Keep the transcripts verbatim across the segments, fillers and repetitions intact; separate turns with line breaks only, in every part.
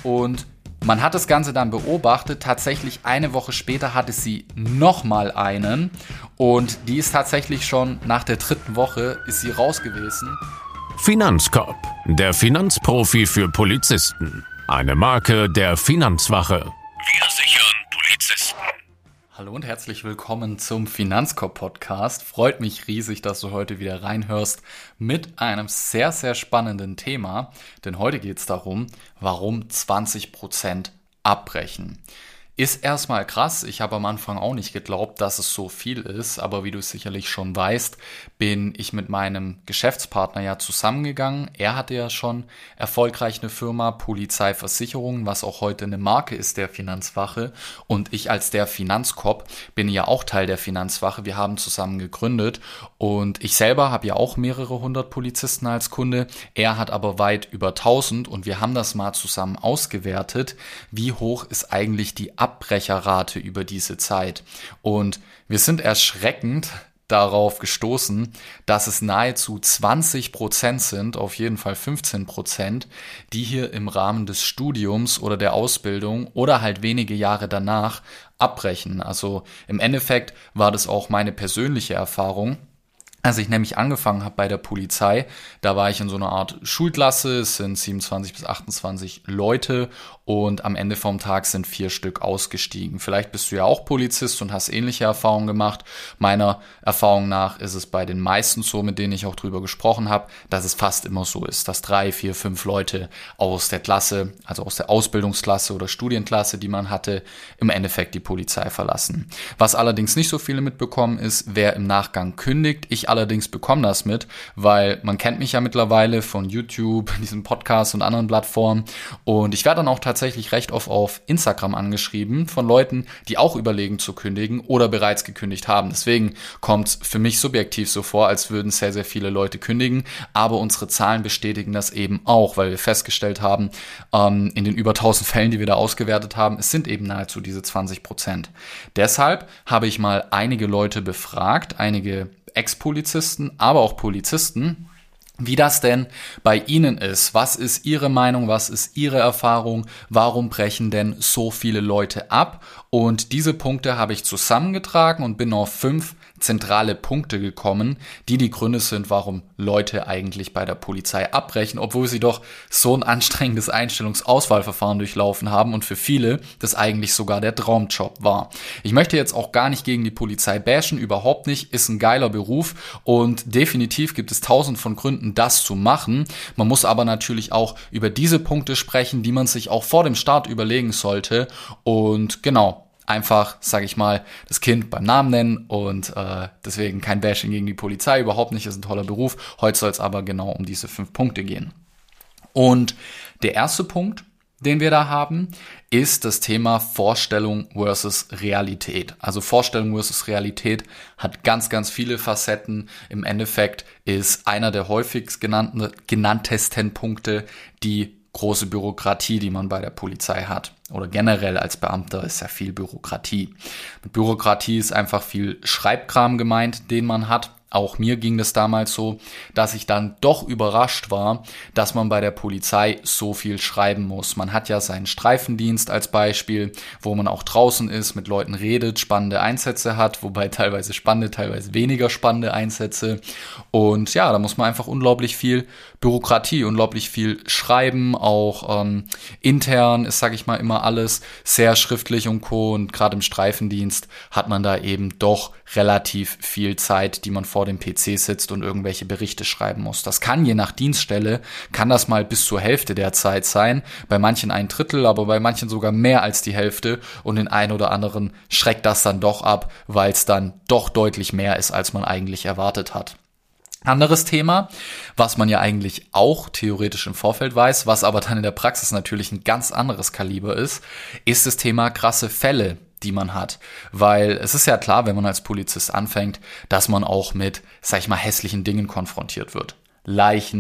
Und man hat das Ganze dann beobachtet. Tatsächlich eine Woche später hatte sie nochmal einen. Und die ist tatsächlich schon nach der dritten Woche ist sie raus gewesen.
Finanzcop, der Finanzprofi für Polizisten. Eine Marke der Finanzwache. Wir sichern Polizisten.
Hallo und herzlich willkommen zum Finanzcop-Podcast. Freut mich riesig, dass du heute wieder reinhörst mit einem sehr, sehr spannenden Thema. Denn heute geht es darum, warum zwanzig Prozent abbrechen. Ist erstmal krass. Ich habe am Anfang auch nicht geglaubt, dass es so viel ist. Aber wie du sicherlich schon weißt, bin ich mit meinem Geschäftspartner ja zusammengegangen. Er hatte ja schon erfolgreich eine Firma, Polizeiversicherung, was auch heute eine Marke ist der Finanzwache. Und ich als der Finanzcop bin ja auch Teil der Finanzwache. Wir haben zusammen gegründet. Und ich selber habe ja auch mehrere hundert Polizisten als Kunde. Er hat aber weit über tausend. Und wir haben das mal zusammen ausgewertet. Wie hoch ist eigentlich die Abbrecherrate über diese Zeit? Und wir sind erschreckend darauf gestoßen, dass es nahezu zwanzig Prozent sind, auf jeden Fall fünfzehn Prozent, die hier im Rahmen des Studiums oder der Ausbildung oder halt wenige Jahre danach abbrechen. Also im Endeffekt war das auch meine persönliche Erfahrung. Als ich nämlich angefangen habe bei der Polizei, da war ich in so einer Art Schulklasse, es sind siebenundzwanzig bis achtundzwanzig Leute und am Ende vom Tag sind vier Stück ausgestiegen. Vielleicht bist du ja auch Polizist und hast ähnliche Erfahrungen gemacht. Meiner Erfahrung nach ist es bei den meisten so, mit denen ich auch drüber gesprochen habe, dass es fast immer so ist, dass drei, vier, fünf Leute aus der Klasse, also aus der Ausbildungsklasse oder Studienklasse, die man hatte, im Endeffekt die Polizei verlassen. Was allerdings nicht so viele mitbekommen ist, wer im Nachgang kündigt. Ich allerdings bekomme das mit, weil man kennt mich ja mittlerweile von YouTube, diesem Podcast und anderen Plattformen und ich werde dann auch tatsächlich recht oft auf Instagram angeschrieben von Leuten, die auch überlegen zu kündigen oder bereits gekündigt haben. Deswegen kommt es für mich subjektiv so vor, als würden sehr, sehr viele Leute kündigen, aber unsere Zahlen bestätigen das eben auch, weil wir festgestellt haben, ähm, in den über tausend Fällen, die wir da ausgewertet haben, es sind eben nahezu diese zwanzig Prozent. Deshalb habe ich mal einige Leute befragt, einige Ex-Polizisten, aber auch Polizisten, wie das denn bei Ihnen ist. Was ist Ihre Meinung? Was ist Ihre Erfahrung? Warum brechen denn so viele Leute ab? Und diese Punkte habe ich zusammengetragen und bin auf fünf zentrale Punkte gekommen, die die Gründe sind, warum Leute eigentlich bei der Polizei abbrechen, obwohl sie doch so ein anstrengendes Einstellungsauswahlverfahren durchlaufen haben und für viele das eigentlich sogar der Traumjob war. Ich möchte jetzt auch gar nicht gegen die Polizei bashen, überhaupt nicht, ist ein geiler Beruf und definitiv gibt es tausend von Gründen, das zu machen. Man muss aber natürlich auch über diese Punkte sprechen, die man sich auch vor dem Start überlegen sollte und genau, einfach, sage ich mal, das Kind beim Namen nennen und äh, deswegen kein Bashing gegen die Polizei, überhaupt nicht, ist ein toller Beruf. Heute soll es aber genau um diese fünf Punkte gehen. Und der erste Punkt, den wir da haben, ist das Thema Vorstellung versus Realität. Also Vorstellung versus Realität hat ganz, ganz viele Facetten. Im Endeffekt ist einer der häufigst genannten, genanntesten Punkte die große Bürokratie, die man bei der Polizei hat. Oder generell als Beamter ist ja viel Bürokratie. Mit Bürokratie ist einfach viel Schreibkram gemeint, den man hat. Auch mir ging das damals so, dass ich dann doch überrascht war, dass man bei der Polizei so viel schreiben muss. Man hat ja seinen Streifendienst als Beispiel, wo man auch draußen ist, mit Leuten redet, spannende Einsätze hat, wobei teilweise spannende, teilweise weniger spannende Einsätze. Und ja, da muss man einfach unglaublich viel Bürokratie, unglaublich viel schreiben, auch ähm, intern ist, sage ich mal, immer alles sehr schriftlich und co. Und gerade im Streifendienst hat man da eben doch relativ viel Zeit, die man vor dem P C sitzt und irgendwelche Berichte schreiben muss. Das kann je nach Dienststelle, kann das mal bis zur Hälfte der Zeit sein, bei manchen ein Drittel, aber bei manchen sogar mehr als die Hälfte und den einen oder anderen schreckt das dann doch ab, weil es dann doch deutlich mehr ist, als man eigentlich erwartet hat. Anderes Thema, was man ja eigentlich auch theoretisch im Vorfeld weiß, was aber dann in der Praxis natürlich ein ganz anderes Kaliber ist, ist das Thema krasse Fälle, die man hat. Weil es ist ja klar, wenn man als Polizist anfängt, dass man auch mit, sag ich mal, hässlichen Dingen konfrontiert wird. Leichen,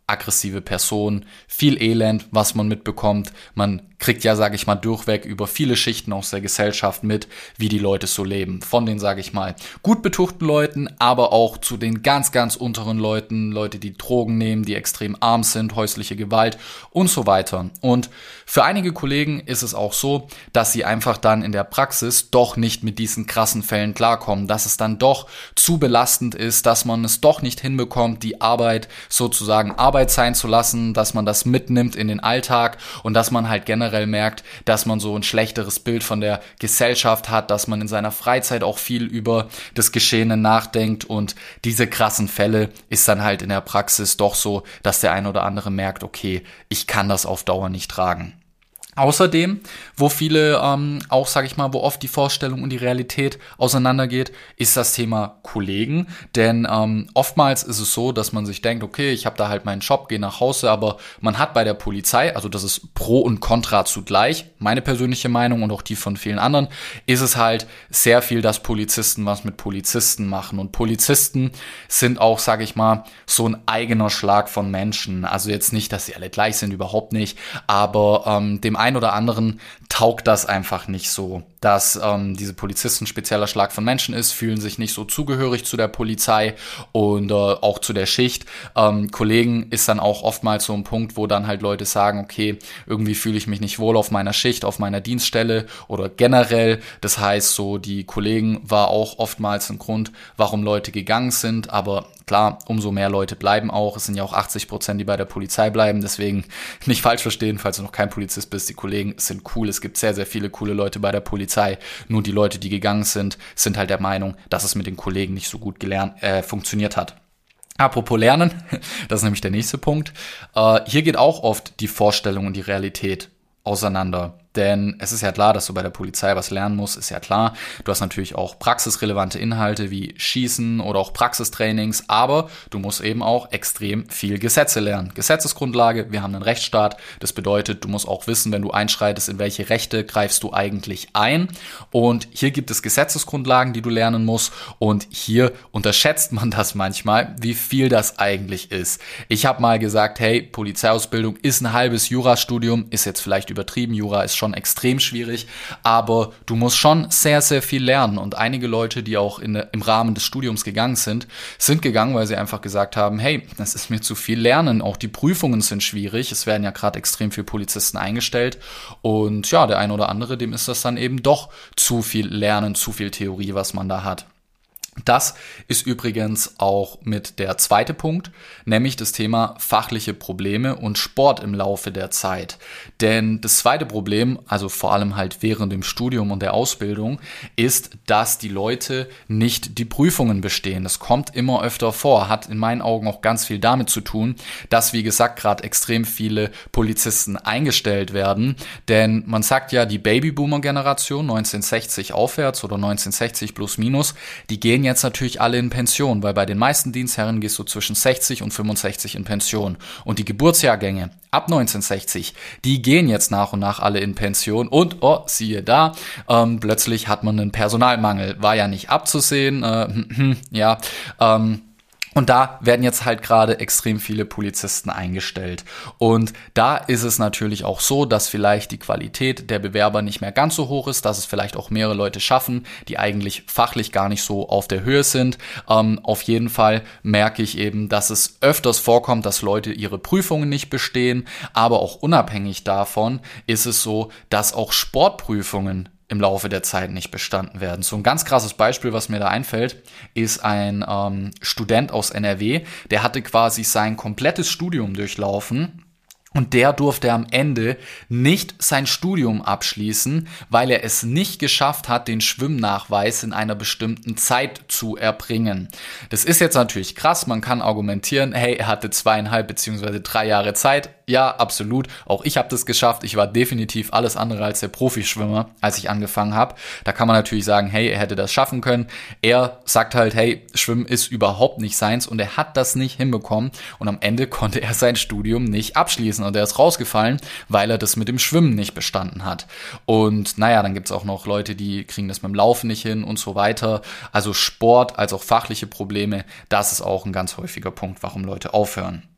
aggressive Personen, viel Elend, was man mitbekommt. Man kriegt ja, sage ich mal, durchweg über viele Schichten aus der Gesellschaft mit, wie die Leute so leben. Von den, sage ich mal, gut betuchten Leuten, aber auch zu den ganz, ganz unteren Leuten, Leute, die Drogen nehmen, die extrem arm sind, häusliche Gewalt und so weiter. Und für einige Kollegen ist es auch so, dass sie einfach dann in der Praxis doch nicht mit diesen krassen Fällen klarkommen, dass es dann doch zu belastend ist, dass man es doch nicht hinbekommt, die Arbeit sozusagen Arbeit sein zu lassen, dass man das mitnimmt in den Alltag und dass man halt generell merkt, dass man so ein schlechteres Bild von der Gesellschaft hat, dass man in seiner Freizeit auch viel über das Geschehene nachdenkt und diese krassen Fälle ist dann halt in der Praxis doch so, dass der ein oder andere merkt, okay, ich kann das auf Dauer nicht tragen. Außerdem, wo viele ähm, auch, sage ich mal, wo oft die Vorstellung und die Realität auseinandergeht, ist das Thema Kollegen. Denn ähm, oftmals ist es so, dass man sich denkt, okay, ich habe da halt meinen Job, gehe nach Hause, aber man hat bei der Polizei, also das ist Pro und Contra zugleich, meine persönliche Meinung und auch die von vielen anderen, ist es halt sehr viel, dass Polizisten was mit Polizisten machen. Und Polizisten sind auch, sage ich mal, so ein eigener Schlag von Menschen. Also jetzt nicht, dass sie alle gleich sind, überhaupt nicht, aber ähm, dem ein oder anderen taugt das einfach nicht so, dass ähm, diese Polizisten ein spezieller Schlag von Menschen ist, fühlen sich nicht so zugehörig zu der Polizei und äh, auch zu der Schicht. Ähm, Kollegen ist dann auch oftmals so ein Punkt, wo dann halt Leute sagen, okay, irgendwie fühle ich mich nicht wohl auf meiner Schicht, auf meiner Dienststelle oder generell. Das heißt, so die Kollegen war auch oftmals ein Grund, warum Leute gegangen sind, aber klar, umso mehr Leute bleiben auch. Es sind ja auch achtzig Prozent, die bei der Polizei bleiben. Deswegen nicht falsch verstehen, falls du noch kein Polizist bist. Die Kollegen sind cool. Es gibt sehr, sehr viele coole Leute bei der Polizei. Nur die Leute, die gegangen sind, sind halt der Meinung, dass es mit den Kollegen nicht so gut gelernt, äh, funktioniert hat. Apropos Lernen, das ist nämlich der nächste Punkt. Äh, hier geht auch oft die Vorstellung und die Realität auseinander. Denn es ist ja klar, dass du bei der Polizei was lernen musst, ist ja klar. Du hast natürlich auch praxisrelevante Inhalte wie Schießen oder auch Praxistrainings, aber du musst eben auch extrem viel Gesetze lernen. Gesetzesgrundlage, wir haben einen Rechtsstaat, das bedeutet, du musst auch wissen, wenn du einschreitest, in welche Rechte greifst du eigentlich ein. Und hier gibt es Gesetzesgrundlagen, die du lernen musst und hier unterschätzt man das manchmal, wie viel das eigentlich ist. Ich habe mal gesagt, hey, Polizeiausbildung ist ein halbes Jurastudium, ist jetzt vielleicht übertrieben, Jura ist schon extrem schwierig, aber du musst schon sehr, sehr viel lernen und einige Leute, die auch in, im Rahmen des Studiums gegangen sind, sind gegangen, weil sie einfach gesagt haben, hey, das ist mir zu viel Lernen, auch die Prüfungen sind schwierig, es werden ja gerade extrem viele Polizisten eingestellt und ja, der ein oder andere, dem ist das dann eben doch zu viel Lernen, zu viel Theorie, was man da hat. Das ist übrigens auch mit der zweite Punkt, nämlich das Thema fachliche Probleme und Sport im Laufe der Zeit. Denn das zweite Problem, also vor allem halt während dem Studium und der Ausbildung, ist, dass die Leute nicht die Prüfungen bestehen. Das kommt immer öfter vor, hat in meinen Augen auch ganz viel damit zu tun, dass, wie gesagt, gerade extrem viele Polizisten eingestellt werden. Denn man sagt ja, die Babyboomer-Generation neunzehnhundertsechzig aufwärts oder neunzehnhundertsechzig plus minus, die gehen jetzt natürlich alle in Pension, weil bei den meisten Dienstherren gehst du zwischen sechzig und fünfundsechzig in Pension. Und die Geburtsjahrgänge ab neunzehnhundertsechzig, die gehen jetzt nach und nach alle in Pension und, oh, siehe da, ähm, plötzlich hat man einen Personalmangel. War ja nicht abzusehen, äh, ja, ähm, Und da werden jetzt halt gerade extrem viele Polizisten eingestellt. Und da ist es natürlich auch so, dass vielleicht die Qualität der Bewerber nicht mehr ganz so hoch ist, dass es vielleicht auch mehrere Leute schaffen, die eigentlich fachlich gar nicht so auf der Höhe sind. Ähm, auf jeden Fall merke ich eben, dass es öfters vorkommt, dass Leute ihre Prüfungen nicht bestehen. Aber auch unabhängig davon ist es so, dass auch Sportprüfungen im Laufe der Zeit nicht bestanden werden. So ein ganz krasses Beispiel, was mir da einfällt, ist ein ähm, Student aus N R W, der hatte quasi sein komplettes Studium durchlaufen und der durfte am Ende nicht sein Studium abschließen, weil er es nicht geschafft hat, den Schwimmnachweis in einer bestimmten Zeit zu erbringen. Das ist jetzt natürlich krass, man kann argumentieren, hey, er hatte zweieinhalb beziehungsweise drei Jahre Zeit. Ja, absolut. Auch ich habe das geschafft. Ich war definitiv alles andere als der Profischwimmer, als ich angefangen habe. Da kann man natürlich sagen, hey, er hätte das schaffen können. Er sagt halt, hey, Schwimmen ist überhaupt nicht seins und er hat das nicht hinbekommen und am Ende konnte er sein Studium nicht abschließen und er ist rausgefallen, weil er das mit dem Schwimmen nicht bestanden hat. Und naja, dann gibt's auch noch Leute, die kriegen das mit dem Laufen nicht hin und so weiter. Also Sport als auch fachliche Probleme, das ist auch ein ganz häufiger Punkt, warum Leute aufhören.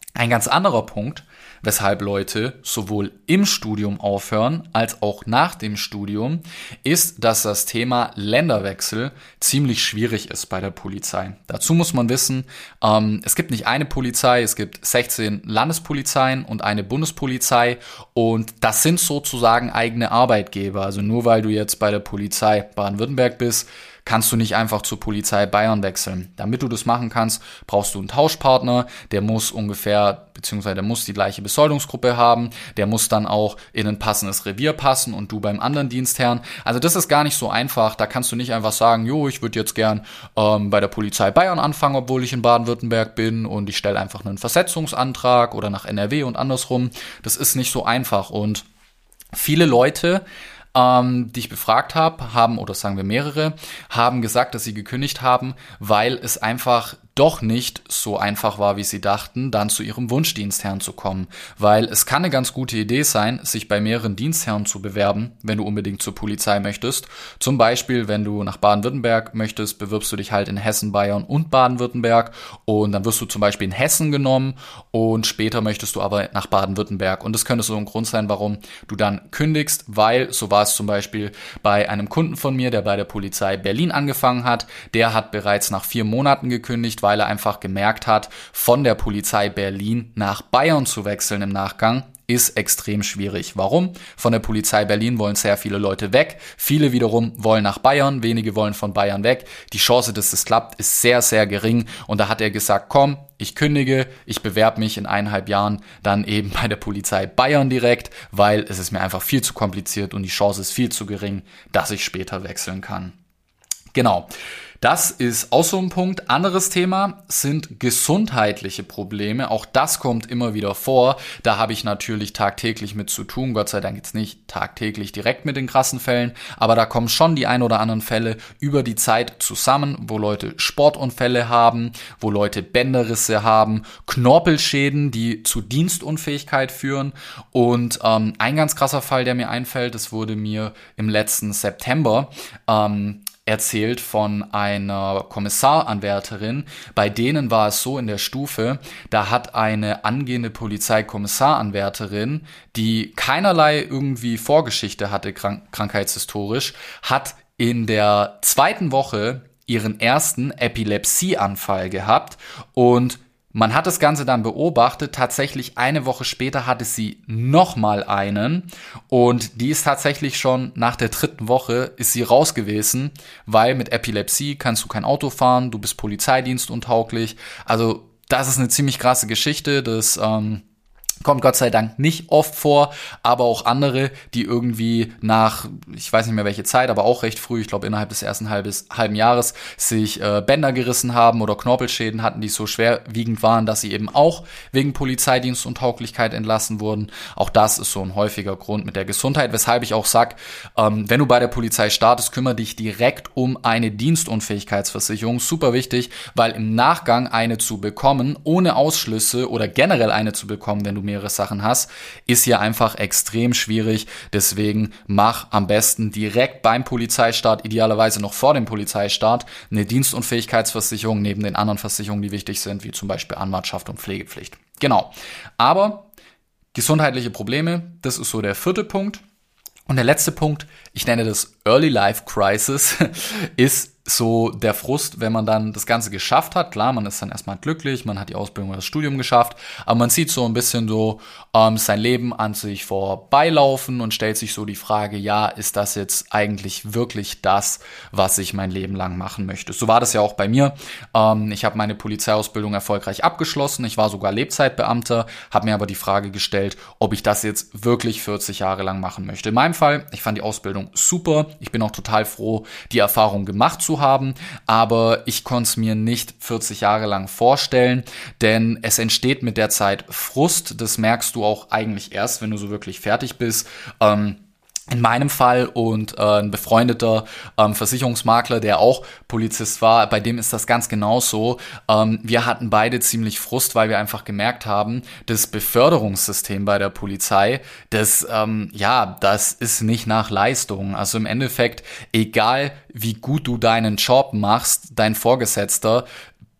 Ein ganz anderer Punkt, weshalb Leute sowohl im Studium aufhören als auch nach dem Studium, ist, dass das Thema Länderwechsel ziemlich schwierig ist bei der Polizei. Dazu muss man wissen, ähm, es gibt nicht eine Polizei, es gibt sechzehn Landespolizeien und eine Bundespolizei und das sind sozusagen eigene Arbeitgeber. Also nur weil du jetzt bei der Polizei Baden-Württemberg bist, kannst du nicht einfach zur Polizei Bayern wechseln. Damit du das machen kannst, brauchst du einen Tauschpartner, der muss ungefähr, beziehungsweise der muss die gleiche Besoldungsgruppe haben, der muss dann auch in ein passendes Revier passen und du beim anderen Dienstherrn. Also das ist gar nicht so einfach, da kannst du nicht einfach sagen, jo, ich würde jetzt gern ähm, bei der Polizei Bayern anfangen, obwohl ich in Baden-Württemberg bin und ich stelle einfach einen Versetzungsantrag oder nach N R W und andersrum. Das ist nicht so einfach und viele Leute, Ähm, die ich befragt habe, haben, oder sagen wir mehrere, haben gesagt, dass sie gekündigt haben, weil es einfach doch nicht so einfach war, wie sie dachten, dann zu ihrem Wunschdienstherrn zu kommen. Weil es kann eine ganz gute Idee sein, sich bei mehreren Dienstherren zu bewerben, wenn du unbedingt zur Polizei möchtest. Zum Beispiel, wenn du nach Baden-Württemberg möchtest, bewirbst du dich halt in Hessen, Bayern und Baden-Württemberg und dann wirst du zum Beispiel in Hessen genommen und später möchtest du aber nach Baden-Württemberg. Und das könnte so ein Grund sein, warum du dann kündigst, weil so war es zum Beispiel bei einem Kunden von mir, der bei der Polizei Berlin angefangen hat. Der hat bereits nach vier Monaten gekündigt, weil er einfach gemerkt hat, von der Polizei Berlin nach Bayern zu wechseln im Nachgang ist extrem schwierig. Warum? Von der Polizei Berlin wollen sehr viele Leute weg. Viele wiederum wollen nach Bayern, wenige wollen von Bayern weg. Die Chance, dass das klappt, ist sehr, sehr gering. Und da hat er gesagt, komm, ich kündige, ich bewerbe mich in eineinhalb Jahren dann eben bei der Polizei Bayern direkt, weil es ist mir einfach viel zu kompliziert und die Chance ist viel zu gering, dass ich später wechseln kann. Genau. Das ist auch so ein Punkt. Anderes Thema sind gesundheitliche Probleme. Auch das kommt immer wieder vor. Da habe ich natürlich tagtäglich mit zu tun. Gott sei Dank jetzt nicht tagtäglich direkt mit den krassen Fällen, aber da kommen schon die ein oder anderen Fälle über die Zeit zusammen, wo Leute Sportunfälle haben, wo Leute Bänderrisse haben, Knorpelschäden, die zu Dienstunfähigkeit führen. Und ähm, ein ganz krasser Fall, der mir einfällt, das wurde mir im letzten September ähm, erzählt von einer Kommissaranwärterin. Bei denen war es so in der Stufe, da hat eine angehende Polizeikommissaranwärterin, die keinerlei irgendwie Vorgeschichte hatte, krank- krankheitshistorisch, hat in der zweiten Woche ihren ersten Epilepsieanfall gehabt und man hat das Ganze dann beobachtet, tatsächlich eine Woche später hatte sie nochmal einen und die ist tatsächlich schon nach der dritten Woche ist sie raus gewesen, weil mit Epilepsie kannst du kein Auto fahren, du bist polizeidienstuntauglich, also das ist eine ziemlich krasse Geschichte, das ähm, kommt Gott sei Dank nicht oft vor, aber auch andere, die irgendwie nach, ich weiß nicht mehr welche Zeit, aber auch recht früh, ich glaube innerhalb des ersten halbes, halben Jahres, sich äh, Bänder gerissen haben oder Knorpelschäden hatten, die so schwerwiegend waren, dass sie eben auch wegen Polizeidienstuntauglichkeit entlassen wurden. Auch das ist so ein häufiger Grund mit der Gesundheit, weshalb ich auch sag, ähm, wenn du bei der Polizei startest, kümmere dich direkt um eine Dienstunfähigkeitsversicherung. Super wichtig, weil im Nachgang eine zu bekommen, ohne Ausschlüsse oder generell eine zu bekommen, wenn du mehrere Sachen hast, ist hier einfach extrem schwierig. Deswegen mach am besten direkt beim Polizeistart, idealerweise noch vor dem Polizeistart, eine Dienstunfähigkeitsversicherung neben den anderen Versicherungen, die wichtig sind, wie zum Beispiel Anwartschaft und Pflegepflicht. Genau. Aber gesundheitliche Probleme, das ist so der vierte Punkt. Und der letzte Punkt, ich nenne das Early Life Crisis, ist so der Frust, wenn man dann das Ganze geschafft hat. Klar, man ist dann erstmal glücklich, man hat die Ausbildung oder das Studium geschafft, aber man sieht so ein bisschen so ähm, sein Leben an sich vorbeilaufen und stellt sich so die Frage, ja, ist das jetzt eigentlich wirklich das, was ich mein Leben lang machen möchte? So war das ja auch bei mir. Ähm, ich habe meine Polizeiausbildung erfolgreich abgeschlossen, ich war sogar Lebzeitbeamter, habe mir aber die Frage gestellt, ob ich das jetzt wirklich vierzig Jahre lang machen möchte. In meinem Fall, ich fand die Ausbildung super, ich bin auch total froh, die Erfahrung gemacht zu haben, aber ich konnte es mir nicht vierzig Jahre lang vorstellen, denn es entsteht mit der Zeit Frust, das merkst du auch eigentlich erst, wenn du so wirklich fertig bist. Ähm, In meinem Fall und äh, ein befreundeter ähm, Versicherungsmakler, der auch Polizist war, bei dem ist das ganz genauso. Ähm, wir hatten beide ziemlich Frust, weil wir einfach gemerkt haben, das Beförderungssystem bei der Polizei, das, ähm, ja, das ist nicht nach Leistung. Also im Endeffekt, egal wie gut du deinen Job machst, dein Vorgesetzter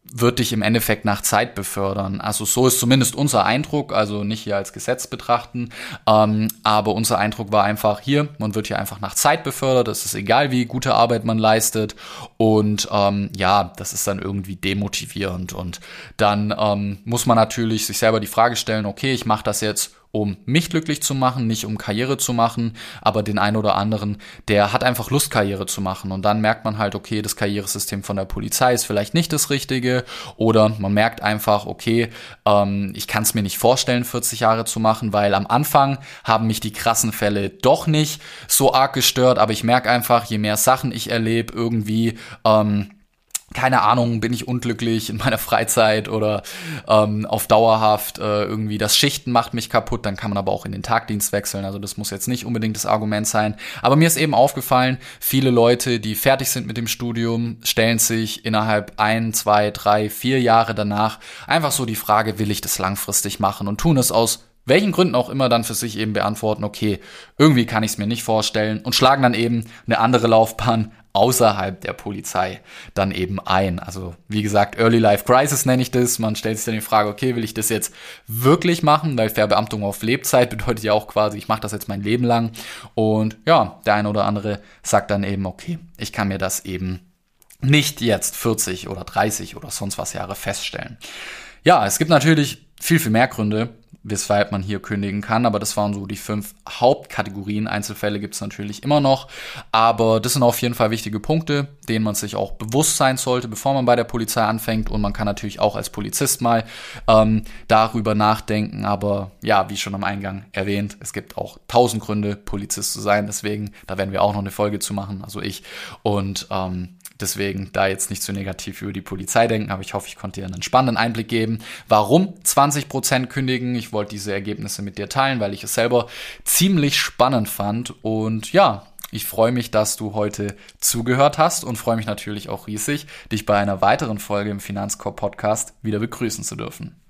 wird dich im Endeffekt nach Zeit befördern. Also so ist zumindest unser Eindruck, also nicht hier als Gesetz betrachten, ähm, aber unser Eindruck war einfach hier, man wird hier einfach nach Zeit befördert, es ist egal, wie gute Arbeit man leistet und ähm, ja, das ist dann irgendwie demotivierend und dann ähm, muss man natürlich sich selber die Frage stellen, okay, ich mache das jetzt, um mich glücklich zu machen, nicht um Karriere zu machen, aber den einen oder anderen, der hat einfach Lust, Karriere zu machen und dann merkt man halt, okay, das Karrieresystem von der Polizei ist vielleicht nicht das Richtige oder man merkt einfach, okay, ähm, ich kann es mir nicht vorstellen, vierzig Jahre zu machen, weil am Anfang haben mich die krassen Fälle doch nicht so arg gestört, aber ich merke einfach, je mehr Sachen ich erlebe, irgendwie, ähm, keine Ahnung, bin ich unglücklich in meiner Freizeit oder ähm, auf dauerhaft äh, irgendwie das Schichten macht mich kaputt, dann kann man aber auch in den Tagdienst wechseln, also das muss jetzt nicht unbedingt das Argument sein, aber mir ist eben aufgefallen, viele Leute, die fertig sind mit dem Studium, stellen sich innerhalb ein, zwei, drei, vier Jahre danach einfach so die Frage, will ich das langfristig machen und tun es aus welchen Gründen auch immer dann für sich eben beantworten, okay, irgendwie kann ich es mir nicht vorstellen und schlagen dann eben eine andere Laufbahn außerhalb der Polizei dann eben ein. Also wie gesagt, Early Life Crisis nenne ich das. Man stellt sich dann die Frage, okay, will ich das jetzt wirklich machen? Weil Verbeamtung auf Lebzeit bedeutet ja auch quasi, ich mache das jetzt mein Leben lang. Und ja, der eine oder andere sagt dann eben, okay, ich kann mir das eben nicht jetzt vierzig oder dreißig oder sonst was Jahre feststellen. Ja, es gibt natürlich viel, viel mehr Gründe, weshalb man hier kündigen kann, aber das waren so die fünf Hauptkategorien. Einzelfälle gibt es natürlich immer noch, aber das sind auf jeden Fall wichtige Punkte, denen man sich auch bewusst sein sollte, bevor man bei der Polizei anfängt und man kann natürlich auch als Polizist mal ähm, darüber nachdenken, aber ja, wie schon am Eingang erwähnt, es gibt auch tausend Gründe, Polizist zu sein, deswegen, da werden wir auch noch eine Folge zu machen, also ich und ähm, deswegen da jetzt nicht zu negativ über die Polizei denken, aber ich hoffe, ich konnte dir einen spannenden Einblick geben, warum zwanzig Prozent kündigen. Ich wollte diese Ergebnisse mit dir teilen, weil ich es selber ziemlich spannend fand. Und ja, ich freue mich, dass du heute zugehört hast und freue mich natürlich auch riesig, dich bei einer weiteren Folge im Finanzkorb Podcast wieder begrüßen zu dürfen.